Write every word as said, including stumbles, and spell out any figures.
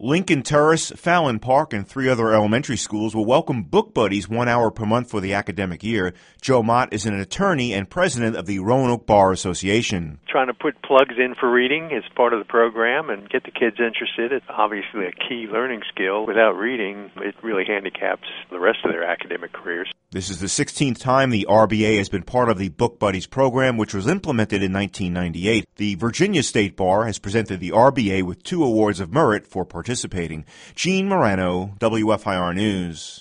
Lincoln Terrace, Fallon Park, and three other elementary schools will welcome Book Buddies one hour per month for the academic year. Joe Mott is an attorney and president of the Roanoke Bar Association. Trying to put plugs in for reading as part of the program and get the kids interested. It's obviously a key learning skill. Without reading, it really handicaps the rest of their academic careers. This is the sixteenth time the R B A has been part of the Book Buddies program, which was implemented in nineteen ninety-eight. The Virginia State Bar has presented the R B A with two awards of merit for participating. Gene Morano, W F I R News.